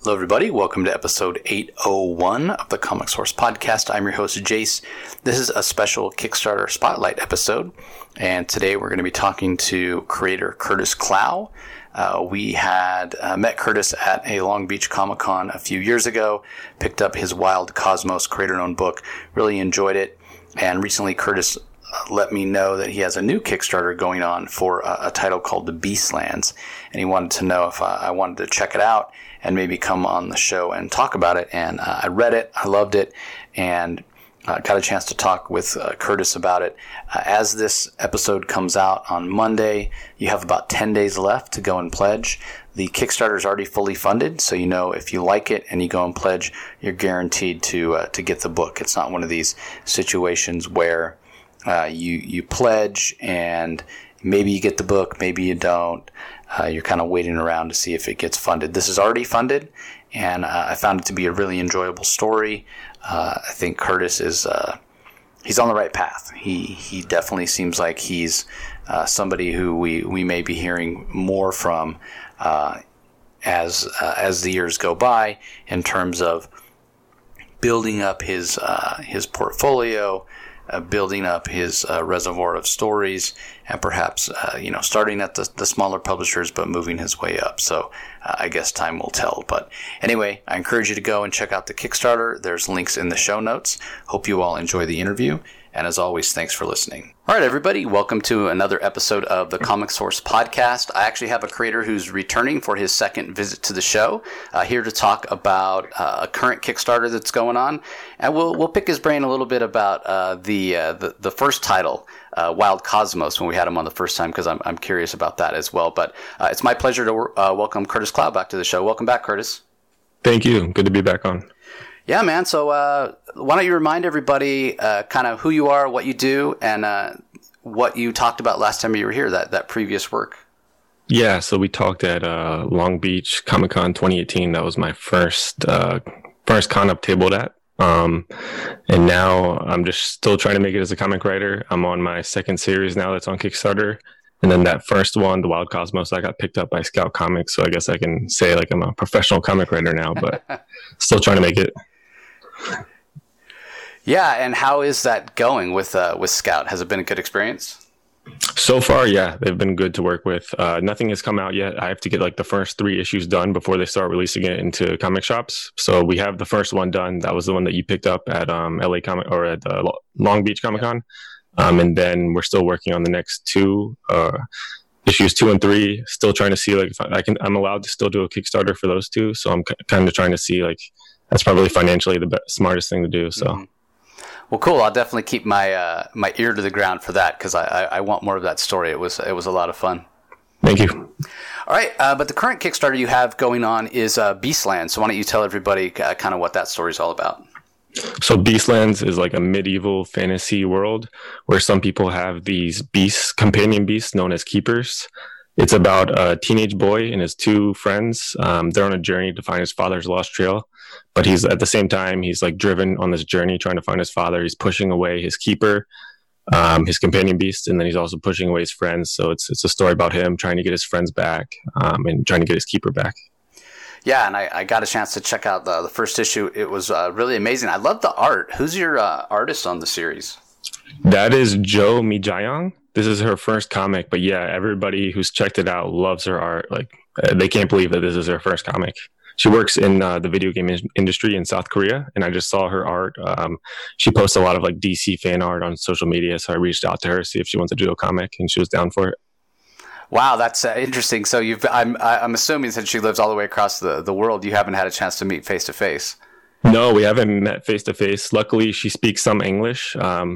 Hello, everybody. Welcome to episode 801 of the Comic Source Podcast. I'm your host, Jace. This is a special Kickstarter Spotlight episode, and today we're going to be talking to creator Curtis Clow. We had met Curtis at a Long Beach Comic-Con a few years ago, picked up his Wild Cosmos creator-owned book, really enjoyed it, and recently Curtis let me know that he has a new Kickstarter going on for a title called The Beastlands, and he wanted to know if I wanted to check it out and maybe come on the show and talk about it. And I read it, I loved it, and got a chance to talk with Curtis about it. As this episode comes out on Monday, you have about 10 days left to go and pledge. The Kickstarter is already fully funded, so you know if you like it and you go and pledge, you're guaranteed to get the book. It's not one of these situations where you pledge and maybe you get the book, maybe you don't. You're kind of waiting around to see if it gets funded. This is already funded, and I found it to be a really enjoyable story. I think Curtis is he's on the right path. He definitely seems like he's somebody who we may be hearing more from as the years go by in terms of building up his portfolio, building up his reservoir of stories, and perhaps starting at the smaller publishers but moving his way up. So I guess time will tell. But anyway, I encourage you to go and check out the Kickstarter. There's links in the show notes. Hope you all enjoy the interview. And as always, thanks for listening. All right, everybody, welcome to another episode of the Comic Source Podcast. I actually have a creator who's returning for his second visit to the show, here to talk about a current Kickstarter that's going on, and we'll pick his brain a little bit about the first title, Wild Cosmos, when we had him on the first time, because I'm curious about that as well. But it's my pleasure to welcome Curtis Clow back to the show. Welcome back, Curtis. Thank you. Good to be back on. Yeah, man. So why don't you remind everybody kind of who you are, what you do, and what you talked about last time you were here, that previous work. Yeah, so we talked at Long Beach Comic-Con 2018. That was my first con I've tabled at. And now I'm just still trying to make it as a comic writer. I'm on my second series now that's on Kickstarter. And then that first one, The Wild Cosmos, I got picked up by Scout Comics. So I guess I can say like I'm a professional comic writer now, but still trying to make it. Yeah, and how is that going with Scout? Has it been a good experience? So far, yeah, they've been good to work with. Nothing has come out yet. I have to get like the first 3 issues done before they start releasing it into comic shops. So we have the first one done. That was the one that you picked up at LA Comic or at Long Beach Comic Con. And then we're still working on the next 2 issues 2 and 3. Still trying to see like if I'm allowed to still do a Kickstarter for those 2. So I'm kind of trying to see like that's probably financially the smartest thing to do. So. Mm-hmm. Well, cool. I'll definitely keep my my ear to the ground for that because I want more of that story. It was a lot of fun. Thank you. All right, but the current Kickstarter you have going on is Beastlands. So why don't you tell everybody kind of what that story is all about? So Beastlands is like a medieval fantasy world where some people have these beasts, companion beasts known as keepers. It's about a teenage boy and his 2 friends. They're on a journey to find his father's lost trail. But he's at the same time, he's like driven on this journey trying to find his father. He's pushing away his keeper, his companion beast, and then he's also pushing away his friends. So it's a story about him trying to get his friends back and trying to get his keeper back. Yeah, and I got a chance to check out the first issue. It was really amazing. I love the art. Who's your artist on the series? That is Jo Mi-Jayong. This is her first comic, but yeah, everybody who's checked it out loves her art. Like they can't believe that this is her first comic. She works in the video game industry in South Korea, and I just saw her art. She posts a lot of like DC fan art on social media, so I reached out to her to see if she wants to do a comic, and she was down for it. Wow, that's interesting. So I'm assuming since she lives all the way across the world, you haven't had a chance to meet face to face. No, we haven't met face to face. Luckily, she speaks some English.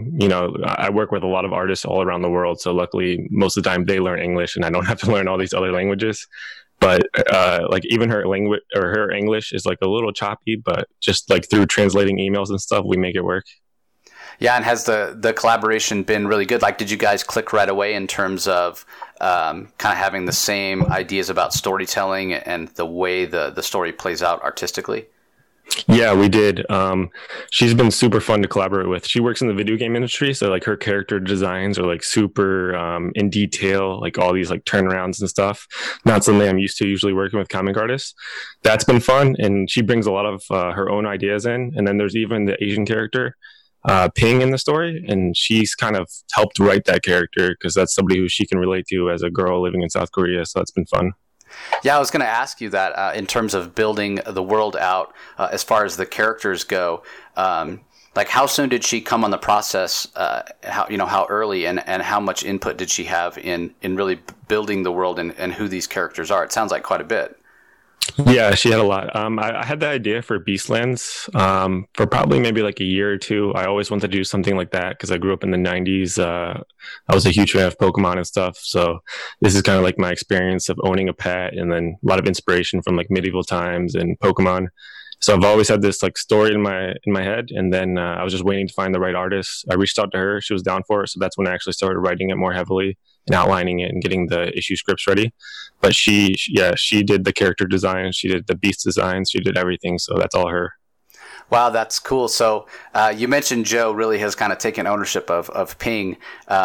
I work with a lot of artists all around the world, so luckily, most of the time they learn English, and I don't have to learn all these other languages. But like even her language or her English is like a little choppy, but just like through translating emails and stuff, we make it work. Yeah, and has the collaboration been really good? Like, did you guys click right away in terms of kind of having the same ideas about storytelling and the way the story plays out artistically? Yeah, we did. She's been super fun to collaborate with. She works in the video game industry, so like her character designs are like super in detail, like all these like turnarounds and stuff. Not something I'm used to usually working with comic artists. That's been fun, and she brings a lot of her own ideas in. And then there's even the Asian character, Ping, in the story, and she's kind of helped write that character because that's somebody who she can relate to as a girl living in South Korea. So that's been fun. Yeah, I was going to ask you that in terms of building the world out, as far as the characters go. Like, how soon did she come on the process? How early, and how much input did she have in really building the world and who these characters are? It sounds like quite a bit. Yeah, she had a lot. I had the idea for Beastlands for probably maybe like a year or two. I always wanted to do something like that because I grew up in the 90s. I was a huge fan of Pokemon and stuff. So this is kind of like my experience of owning a pet, and then a lot of inspiration from like medieval times and Pokemon. So I've always had this like story in my head, and then I was just waiting to find the right artist. I reached out to her; she was down for it. So that's when I actually started writing it more heavily and outlining it and getting the issue scripts ready. But she did the character design, she did the beast design, she did everything. So that's all her. Wow, that's cool. So you mentioned Joe really has kind of taken ownership of Ping.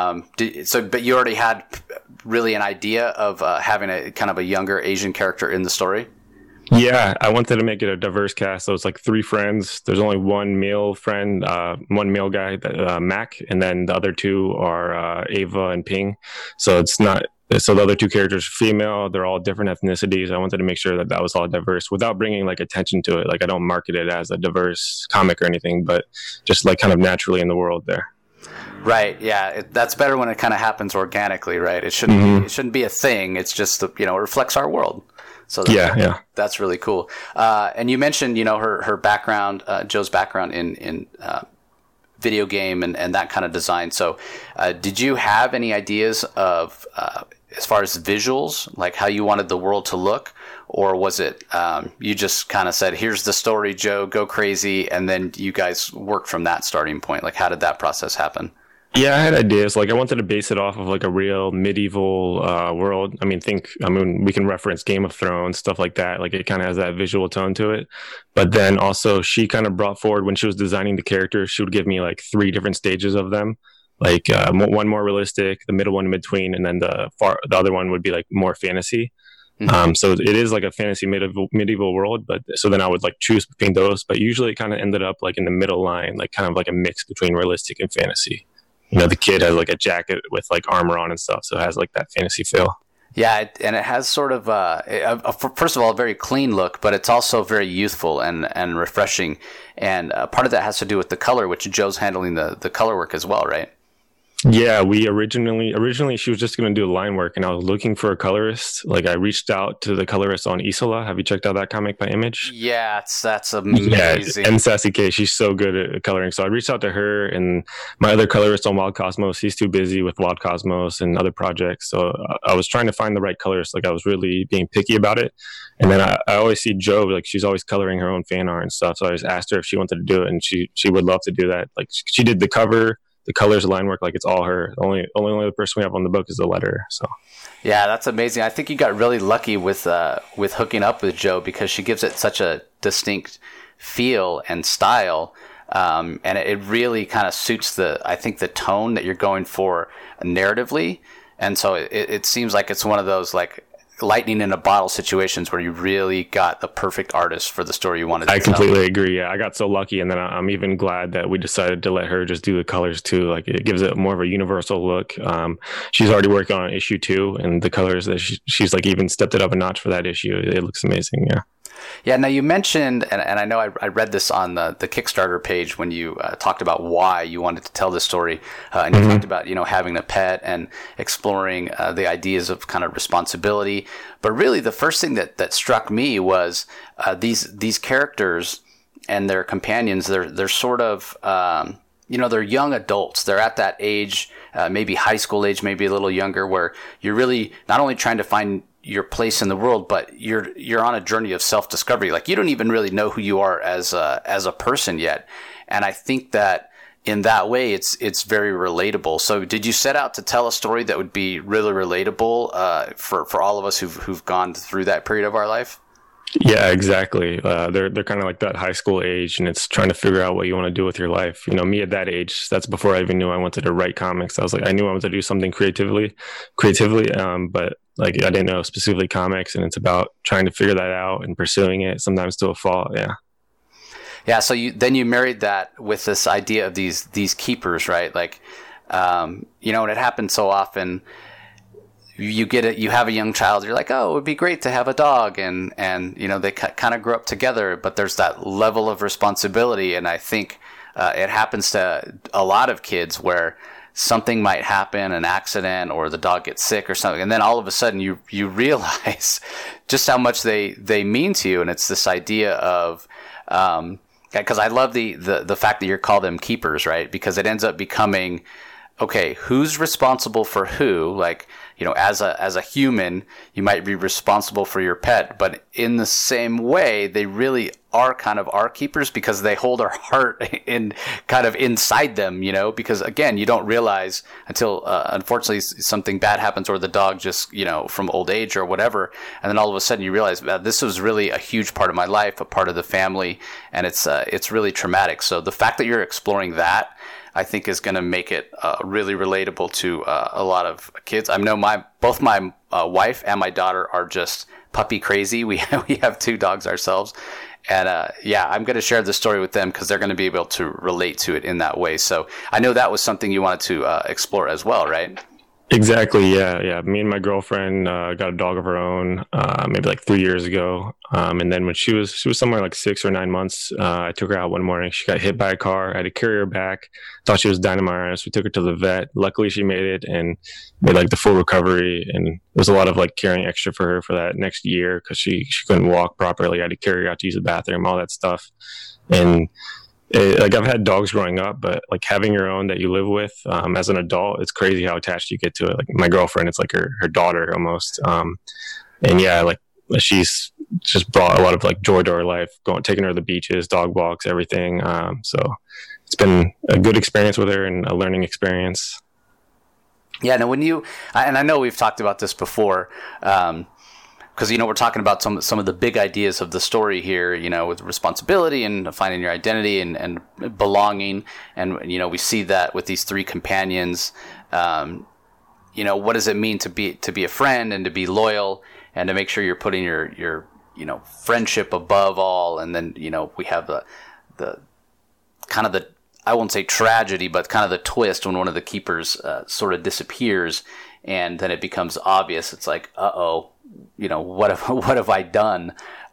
But you already had really an idea of having a kind of a younger Asian character in the story? Yeah, I wanted to make it a diverse cast. So it's like three friends. There's only one male friend, one male guy, Mac, and then the other two are Ava and Ping. So it's not. So the other two characters are female. They're all different ethnicities. I wanted to make sure that that was all diverse without bringing like attention to it. Like I don't market it as a diverse comic or anything, but just like kind of naturally in the world there. Right. Yeah. That's better when it kind of happens organically, right? It shouldn't be a thing. It's just it reflects our world. So that's really cool. And you mentioned, her background, Joe's background in video game and that kind of design. So did you have any ideas of, as far as visuals, like how you wanted the world to look? Or was it you just kind of said, here's the story, Joe, go crazy, and then you guys worked from that starting point? Like, how did that process happen? Yeah, I had ideas. Like I wanted to base it off of like a real medieval world. I mean, we can reference Game of Thrones, stuff like that. Like it kind of has that visual tone to it. But then also she kind of brought forward when she was designing the characters, she would give me like three different stages of them. Like one more realistic, the middle one in between, and then the other one would be like more fantasy. Mm-hmm. So it is like a fantasy medieval world, but so then I would like choose between those. But usually it kind of ended up like in the middle line, like kind of like a mix between realistic and fantasy. The kid has like a jacket with like armor on and stuff, so it has like that fantasy feel. Yeah, and it has sort of first of all, a very clean look, but it's also very youthful and refreshing. And part of that has to do with the color, which Joe's handling the color work as well, right? Yeah, we originally she was just going to do line work, and I was looking for a colorist. Like I reached out to the colorist on Isola. Have you checked out that comic by Image? Yeah, that's amazing. Yeah, and Sassy K, she's so good at coloring. So I reached out to her, and my other colorist on Wild Cosmos, he's too busy with Wild Cosmos and other projects. So I was trying to find the right colorist. Like I was really being picky about it. And then I always see Joe, like she's always coloring her own fan art and stuff. So I just asked her if she wanted to do it, and she would love to do that. Like she did the cover, the colors, line work, like it's all her. The only person we have on the book is the letterer. So yeah, that's amazing. I think you got really lucky with hooking up with Joe, because she gives it such a distinct feel and style, and it really kind of suits I think the tone that you're going for narratively. And so it seems like it's one of those like lightning in a bottle situations where you really got the perfect artist for the story you wanted to tell. I completely agree. Yeah, I got so lucky, and then I'm even glad that we decided to let her just do the colors too. Like it gives it more of a universal look. She's already working on issue 2, and the colors that she's like even stepped it up a notch for that issue. It looks amazing. Yeah. Yeah. Now you mentioned, and I know I read this on the Kickstarter page when you talked about why you wanted to tell this story, and you talked about having a pet and exploring the ideas of kind of responsibility. But really, the first thing that struck me was these characters and their companions. They're sort of they're young adults. They're at that age, maybe high school age, maybe a little younger, where you're really not only trying to find your place in the world, but you're on a journey of self-discovery. Like you don't even really know who you are as a person yet. And I think that in that way, it's very relatable. So did you set out to tell a story that would be really relatable for all of us who've gone through that period of our life? Yeah, exactly. They're kind of like that high school age, and it's trying to figure out what you want to do with your life. Me at that age, that's before I even knew I wanted to write comics. I was like, I knew I wanted to do something creatively, but like I didn't know specifically comics, and it's about trying to figure that out and pursuing it, sometimes to a fault. Yeah. Yeah. So you married that with this idea of these keepers, right? Like, and it happens so often. You get it. You have a young child. You're like, oh, it would be great to have a dog, and they kind of grow up together. But there's that level of responsibility, and I think it happens to a lot of kids where something might happen, an accident, or the dog gets sick or something, and then all of a sudden you realize just how much they mean to you, and it's this idea of. Because I love the fact that you call them keepers, right? Because it ends up becoming, okay, who's responsible for who? Like, as a human, you might be responsible for your pet, but in the same way, they really are kind of our keepers because they hold our heart in kind of inside them, because again, you don't realize until, unfortunately something bad happens or the dog just, from old age or whatever. And then all of a sudden you realize this was really a huge part of my life, a part of the family. And it's really traumatic. So the fact that you're exploring that, I think is going to make it really relatable to a lot of kids. I know both my wife and my daughter are just puppy crazy. We have 2 dogs ourselves. And I'm going to share this story with them because they're going to be able to relate to it in that way. So I know that was something you wanted to explore as well, right? Exactly. Yeah. Me and my girlfriend got a dog of her own, maybe like 3 years ago. And then when she was somewhere like 6 or 9 months, I took her out one morning. She got hit by a car. I had to carry her back. Thought she was dynamite. We took her to the vet. Luckily, she made it and made like the full recovery. And there was a lot of like caring extra for her for that next year because she couldn't walk properly. I had to carry her out to use the bathroom, all that stuff. And like I've had dogs growing up, but like having your own that you live with as an adult, it's crazy how attached you get to it. Like my girlfriend, it's like her daughter almost. And yeah, like she's just brought a lot of like joy to her life, taking her to the beaches, dog walks, everything. So it's been a good experience with her and a learning experience. Yeah. Now and I know we've talked about this before, because we're talking about some of the big ideas of the story here, with responsibility and finding your identity and belonging, and we see that with these 3 companions. What does it mean to be a friend and to be loyal and to make sure you're putting your friendship above all, and then we have the kind of the, I won't say tragedy, but kind of the twist when one of the keepers sort of disappears, and then it becomes obvious. It's like, uh-oh. What have I done?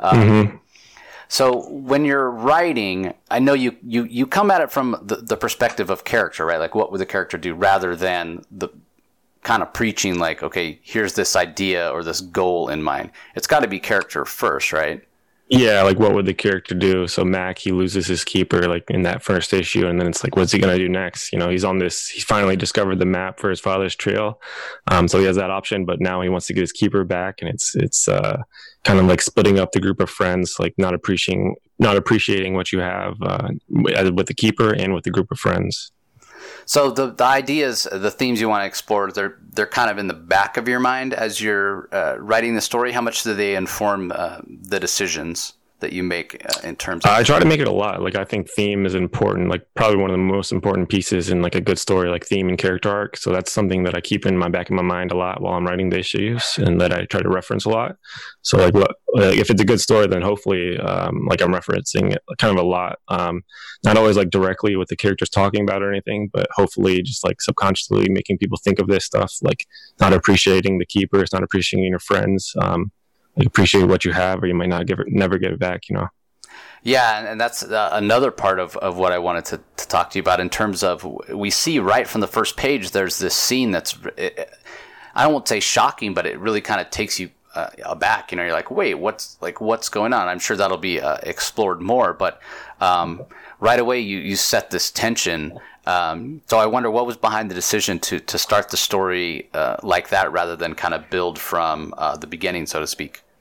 So when you're writing, I know you come at it from the perspective of character, right? Like, what would the character do, rather than the kind of preaching like, okay, here's this idea or this goal in mind. It's got to be character first, right? Yeah, like what would the character do? So Mac, he loses his keeper like in that first issue, and then it's like, what's he gonna do next? He's finally discovered the map for his father's trail, so he has that option. But now he wants to get his keeper back, and it's kind of like splitting up the group of friends, like not appreciating what you have with the keeper and with the group of friends. So the ideas, the themes you want to explore, they're kind of in the back of your mind as you're writing the story. How much do they inform the decisions that you make in terms of? I try to make it a lot. Like, I think theme is important, like probably one of the most important pieces in like a good story, like theme and character arc. So that's something that I keep in my back of my mind a lot while I'm writing the issues, and that I try to reference a lot. So like if it's a good story, then hopefully like I'm referencing it kind of a lot. Not always like directly with the characters talking about it or anything, but hopefully just like subconsciously making people think of this stuff, like not appreciating the keepers, not appreciating your friends. Like appreciate what you have, or you might never get it back, Yeah, and that's another part of what I wanted to talk to you about, in terms of, we see right from the first page, there's this scene that's, I won't say shocking, but it really kind of takes you aback. You're like, wait, what's going on? I'm sure that'll be explored more, but right away you set this tension. So I wonder what was behind the decision to start the story like that, rather than kind of build from the beginning, so to speak.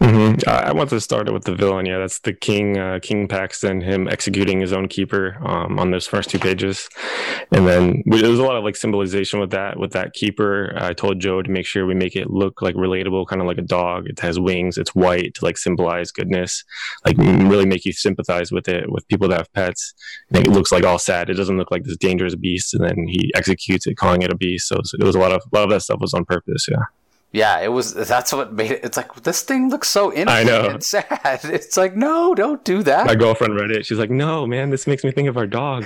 I want to start it with the villain. Yeah, that's the King, King Paxton, him executing his own keeper on those first 2 pages, and then there's a lot of like symbolization with that keeper. I told Joe to make sure we make it look like relatable, kind of like a dog. It has wings. It's white to like symbolize goodness, like really make you sympathize with it with people that have pets. And it looks like all sad. It doesn't look like this dangerous beast, and then he executes it, calling it a beast. So it was a lot of that stuff was on purpose. Yeah. Yeah, it was. That's what made it. It's like, this thing looks so innocent I know. and sad. It's like, no, don't do that. My girlfriend read it. She's like, no, man, this makes me think of our dog.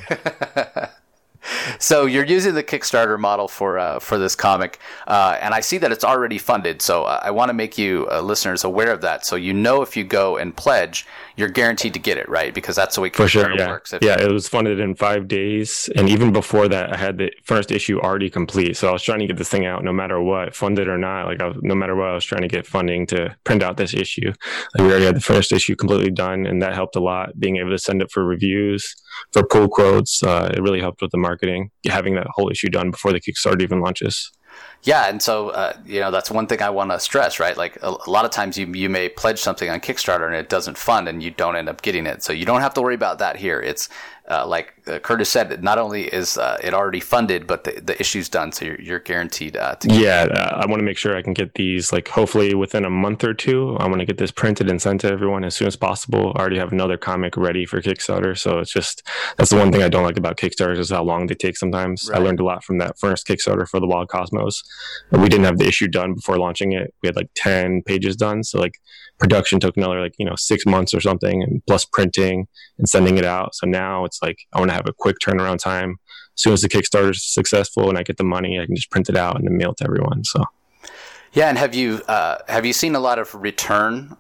So you're using the Kickstarter model for this comic, and I see that it's already funded. So I want to make you listeners aware of that. So if you go and pledge, you're guaranteed to get it, right? Because that's the way Kickstarter works. Yeah, it was funded in 5 days, and even before that, I had the first issue already complete. So I was trying to get this thing out, no matter what, funded or not. No matter what, I was trying to get funding to print out this issue. Like we already had the first issue completely done, and that helped a lot. Being able to send it for reviews, for pull quotes, it really helped with the marketing. Having that whole issue done before the Kickstarter even launches. Yeah, and so that's one thing I want to stress, right? Like a lot of times you may pledge something on Kickstarter and it doesn't fund, and you don't end up getting it. So you don't have to worry about that here. It's like Curtis said, not only is it already funded, but the issue's done, so you're guaranteed to get it. I want to make sure I can get these, like, hopefully within a month or two. I want to get this printed and sent to everyone as soon as possible. I already have another comic ready for Kickstarter, so it's just, that's the one thing I don't like about Kickstarter is how long they take sometimes. Right. I learned a lot from that first Kickstarter for the Wild Cosmos. We didn't have the issue done before launching it. We had like 10 pages done, so like production took another 6 months or something, and plus printing and sending it out. So now it's like I want to have a quick turnaround time. As soon as the Kickstarter is successful and I get the money, I can just print it out and then mail it to everyone. So yeah. And have you seen a lot of return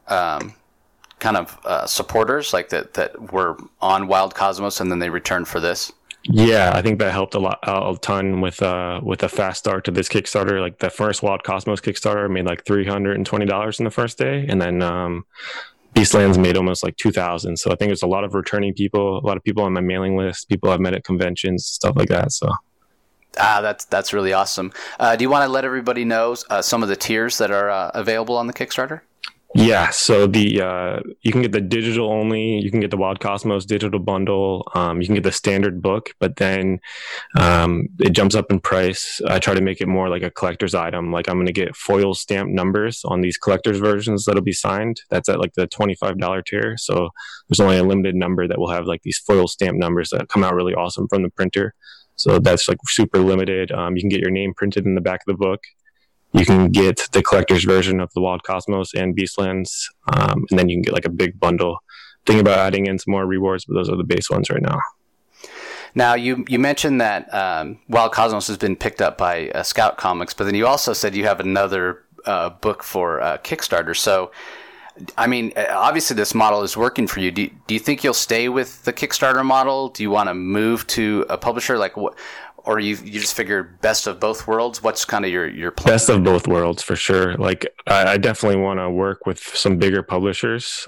supporters like that were on Wild Cosmos and then they returned for this? Yeah, I think that helped a ton with a fast start to this Kickstarter. Like the first Wild Cosmos Kickstarter made like $320 in the first day, and then Beastlands made almost like $2,000. So I think there's a lot of returning people, a lot of people on my mailing list, people I've met at conventions, stuff like that. So that's really awesome. Do you want to let everybody know some of the tiers that are available on the Kickstarter? Yeah, so you can get the digital only, you can get the Wild Cosmos digital bundle, you can get the standard book, but then it jumps up in price. I try to make it more like a collector's item. Like I'm going to get foil stamped numbers on these collector's versions that'll be signed. That's at like the $25 tier. So there's only a limited number that will have like these foil stamped numbers that come out really awesome from the printer. So that's like super limited. You can get your name printed in the back of the book. You can get the collector's version of the Wild Cosmos and Beastlands, and then you can get like a big bundle. Thinking about adding in some more rewards, but those are the base ones right now. Now, you mentioned that Wild Cosmos has been picked up by Scout Comics, but then you also said you have another book for Kickstarter. So, I mean, obviously this model is working for you. Do you think you'll stay with the Kickstarter model? Do you want to move to a publisher? Like what? Or you just figure best of both worlds? What's kind of your plan? Best of both worlds, for sure. Like, I definitely want to work with some bigger publishers.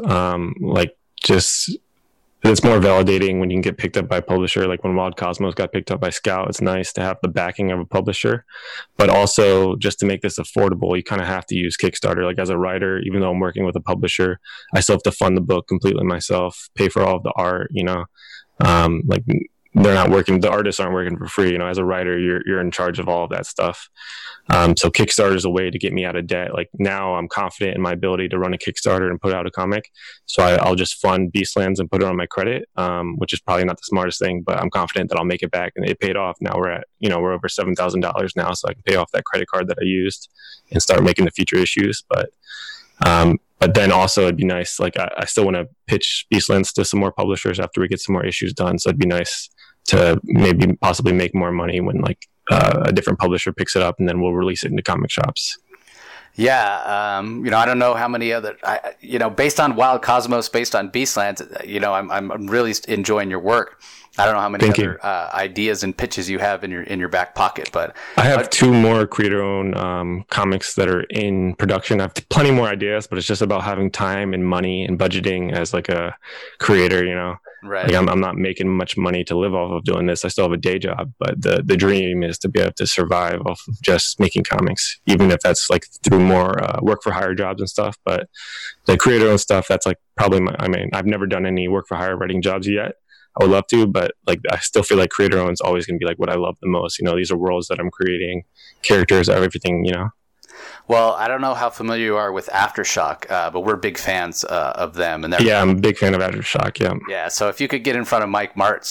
It's more validating when you can get picked up by a publisher. Like when Wild Cosmos got picked up by Scout, it's nice to have the backing of a publisher. But also, just to make this affordable, you kind of have to use Kickstarter. Like as a writer, even though I'm working with a publisher, I still have to fund the book completely myself, pay for all of the art, they're not working, the artists aren't working for free. As a writer, you're in charge of all of that stuff. So Kickstarter is a way to get me out of debt. Like now I'm confident in my ability to run a Kickstarter and put out a comic. So I'll just fund Beastlands and put it on my credit, which is probably not the smartest thing, but I'm confident that I'll make it back. And it paid off. Now we're over $7,000 now. So I can pay off that credit card that I used and start making the future issues. But then also it'd be nice, like I still want to pitch Beastlands to some more publishers after we get some more issues done. So it'd be nice to maybe possibly make more money when like a different publisher picks it up, and then we'll release it into comic shops. Yeah. I don't know how many other, based on Wild Cosmos, based on Beastlands, I'm really enjoying your work. I don't know how many Thank other ideas and pitches you have in your back pocket, but I have two more creator-owned comics that are in production. I have plenty more ideas, but it's just about having time and money and budgeting as like a creator, you know. Right. Like I'm not making much money to live off of doing this. I still have a day job, but the dream is to be able to survive off of just making comics, even if that's like through more work for hire jobs and stuff. But the creator-owned stuff, that's like probably I've never done any work for hire writing jobs yet. I would love to, but like I still feel like creator owned is always going to be like what I love the most. You know, these are worlds that I'm creating, characters, everything. You know. Well, I don't know how familiar you are with Aftershock, but we're big fans of them. And yeah, I'm a big fan of Aftershock. Yeah. Yeah. So if you could get in front of Mike Martz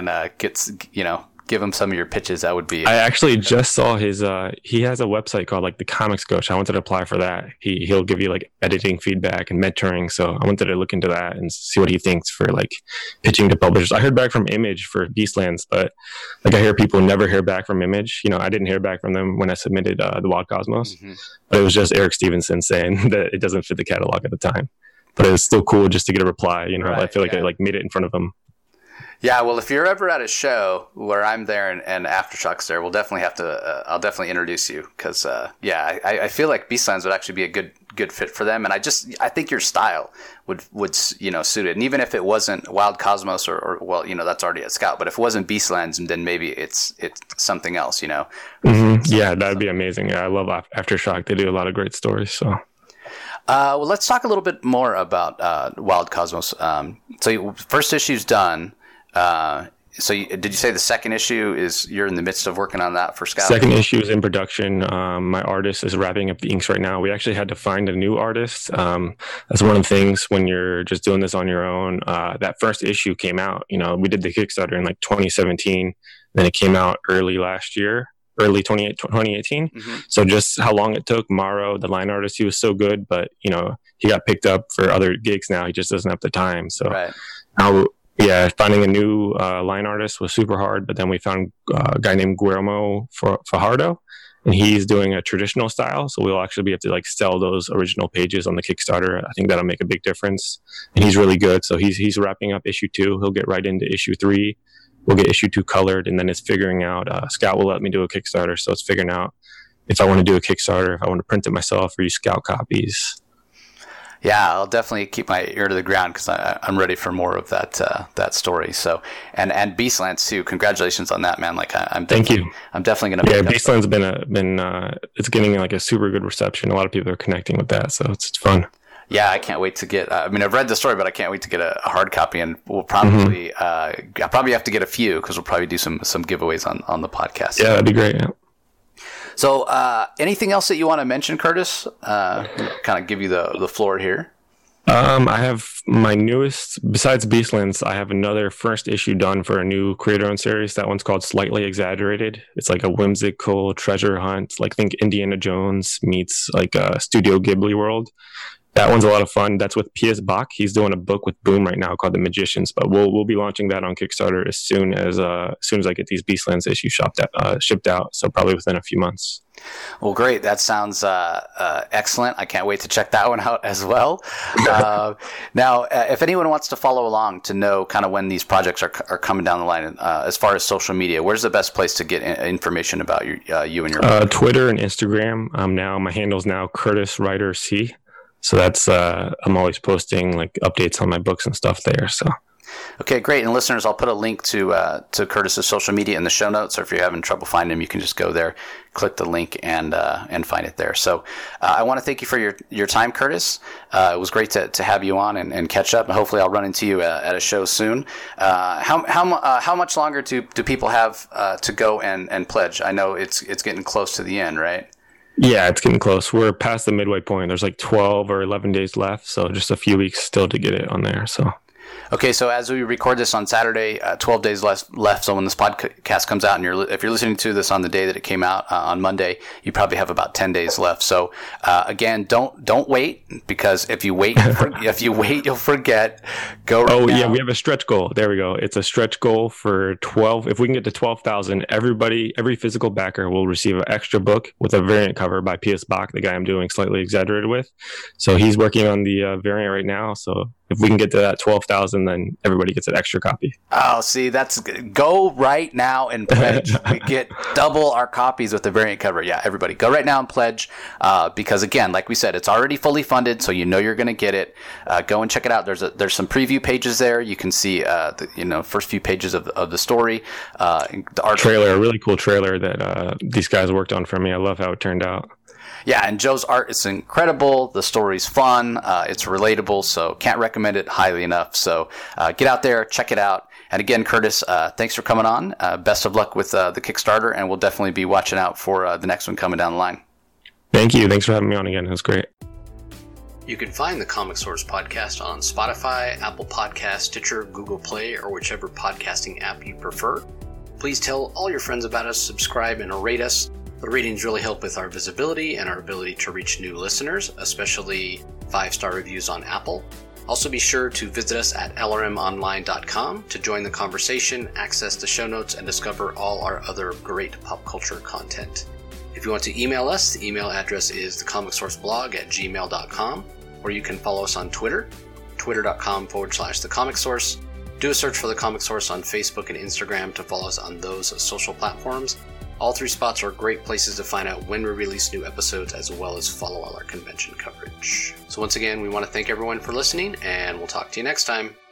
and give him some of your pitches, that would be. I actually just saw his. He has a website called like the Comics Coach. I wanted to apply for that. He'll give you like editing feedback and mentoring. So I wanted to look into that and see what he thinks for like pitching to publishers. I heard back from Image for Beastlands, but like I hear people never hear back from Image. You know, I didn't hear back from them when I submitted the Wild Cosmos, but it was just Eric Stevenson saying that it doesn't fit the catalog at the time. But it was still cool just to get a reply. You know, right, I feel like I like made it in front of him. Yeah, well, if you're ever at a show where I'm there and Aftershock's there, we'll definitely have to. I'll definitely introduce you because, I feel like Beastlands would actually be a good fit for them, and I think your style would suit it. And even if it wasn't Wild Cosmos or that's already a Scout, but if it wasn't Beastlands, then maybe it's something else, you know. Mm-hmm. Yeah, that'd be amazing. Yeah, I love Aftershock. They do a lot of great stories. So. Well, let's talk a little bit more about Wild Cosmos. So first issue's done. Did you say the second issue you're in the midst of working on that for Scout? Second issue is in production. My artist is wrapping up the inks right now. We actually had to find a new artist. That's one of the things when you're just doing this on your own. That first issue came out, you know, we did the Kickstarter in like 2017. Then it came out early 2018. Mm-hmm. So just how long it took. Morrow, the line artist, he was so good, but you know, he got picked up for other gigs now. He just doesn't have the time. So now, yeah, finding a new line artist was super hard, but then we found a guy named Guillermo Fajardo, and he's doing a traditional style. So we'll actually be able to like sell those original pages on the Kickstarter. I think that'll make a big difference. And he's really good. So he's wrapping up issue 2. He'll get right into issue 3. We'll get issue 2 colored, and then it's figuring out. Scout will let me do a Kickstarter, so it's figuring out if I want to do a Kickstarter, if I want to print it myself or use Scout copies. Yeah, I'll definitely keep my ear to the ground because I'm ready for more of that story. So, and Beastlands too. Congratulations on that, man. Like thank you. I'm definitely going to. Yeah, Beastlands been it's getting like a super good reception. A lot of people are connecting with that, so it's fun. Yeah, I can't wait to get. I've read the story, but I can't wait to get a hard copy, and we'll probably I'll probably have to get a few because we'll probably do some giveaways on the podcast. Yeah, that'd be great. Yeah. So, anything else that you want to mention, Curtis? Kind of give you the floor here. I have my newest, besides Beastlands, I have another first issue done for a new creator-owned series. That one's called Slightly Exaggerated. It's like a whimsical treasure hunt. Like think Indiana Jones meets like a Studio Ghibli world. That one's a lot of fun. That's with P.S. Bach. He's doing a book with Boom right now called The Magicians, but we'll be launching that on Kickstarter as soon as I get these Beastlands issues shipped out. So probably within a few months. Well, great. That sounds excellent. I can't wait to check that one out as well. Now, if anyone wants to follow along to know kind of when these projects are coming down the line, as far as social media, where's the best place to get information about you and your book? Twitter and Instagram. Now my handle's now Curtis Writer C. So that's I'm always posting like updates on my books and stuff there. So. Okay, great. And listeners, I'll put a link to Curtis's social media in the show notes. So if you're having trouble finding him, you can just go there, click the link, and find it there. So I want to thank you for your time, Curtis. It was great to have you on and catch up. And hopefully, I'll run into you at a show soon. How much longer do people have to go and pledge? I know it's getting close to the end, right? Yeah, it's getting close. We're past the midway point. There's like 12 or 11 days left, so just a few weeks still to get it on there. So. Okay, so as we record this on Saturday, 12 days left. So when this podcast comes out, and if you're listening to this on the day that it came out on Monday, you probably have about 10 days left. So again, don't wait, because if you wait, you'll forget. Go. Oh yeah, we have a stretch goal. There we go. It's a stretch goal for 12. If we can get to 12,000, every physical backer will receive an extra book with a variant cover by P.S. Bach, the guy I'm doing Slightly Exaggerated with. So he's working on the variant right now. So if we can get to that 12,000, then everybody gets an extra copy. Oh, see, that's good. Go right now and pledge. We get double our copies with the variant cover. Yeah, everybody, go right now and pledge because, again, like we said, it's already fully funded, so you know you're going to get it. Go and check it out. There's some preview pages there. You can see the first few pages of the story. The art trailer, a really cool trailer that these guys worked on for me. I love how it turned out. Yeah, and Joe's art is incredible. The story's fun. It's relatable, so can't recommend it highly enough. So get out there, check it out. And again, Curtis, thanks for coming on. Best of luck with the Kickstarter, and we'll definitely be watching out for the next one coming down the line. Thank you. Thanks for having me on again. It was great. You can find the Comic Source podcast on Spotify, Apple Podcasts, Stitcher, Google Play, or whichever podcasting app you prefer. Please tell all your friends about us, subscribe, and rate us. The ratings really help with our visibility and our ability to reach new listeners, especially 5-star reviews on Apple. Also be sure to visit us at lrmonline.com to join the conversation, access the show notes, and discover all our other great pop culture content. If you want to email us, the email address is thecomicsourceblog@gmail.com, or you can follow us on Twitter, twitter.com/thecomicsource. Do a search for The Comic Source on Facebook and Instagram to follow us on those social platforms. All 3 spots are great places to find out when we release new episodes, as well as follow all our convention coverage. So once again, we want to thank everyone for listening, and we'll talk to you next time.